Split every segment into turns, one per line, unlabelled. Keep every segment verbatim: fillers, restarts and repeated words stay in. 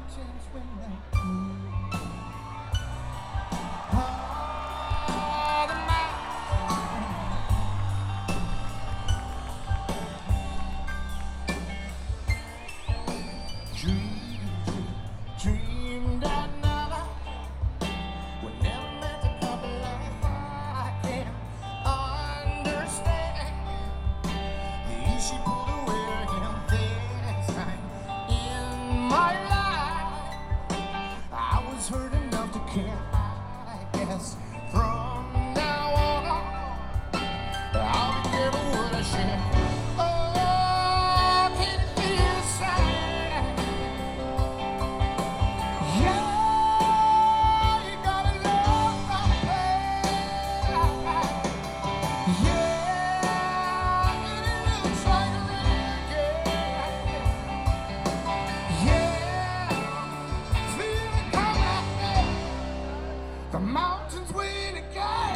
mountains when they move. Oh, the mountains. Dream, dream that night. We never meant to come alive. I can't understand the easy pulled away and this time in my life. I was hurt enough to care. I guess from now on, I'll be careful what I share. Oh, can it be a sign? Yeah. The mountains win again.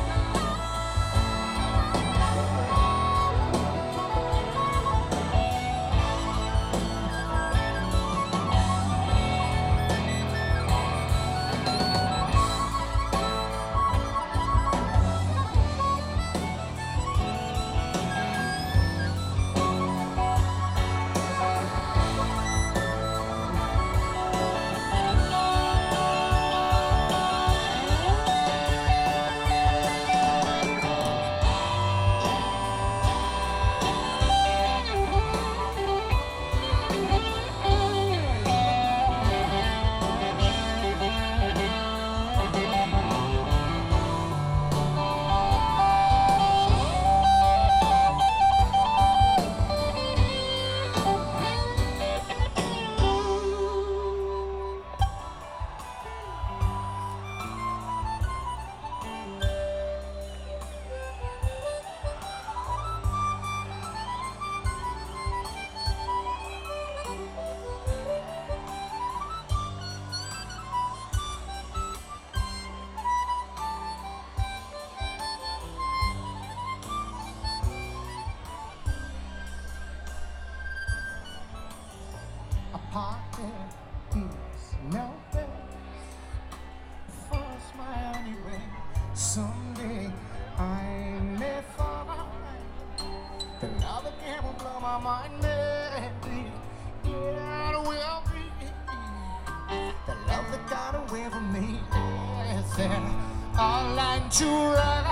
Pocket is no best for a smile anyway. Someday I may find the love again will blow my mind. Maybe it will be the love that got away from me. Yes, and I like to run.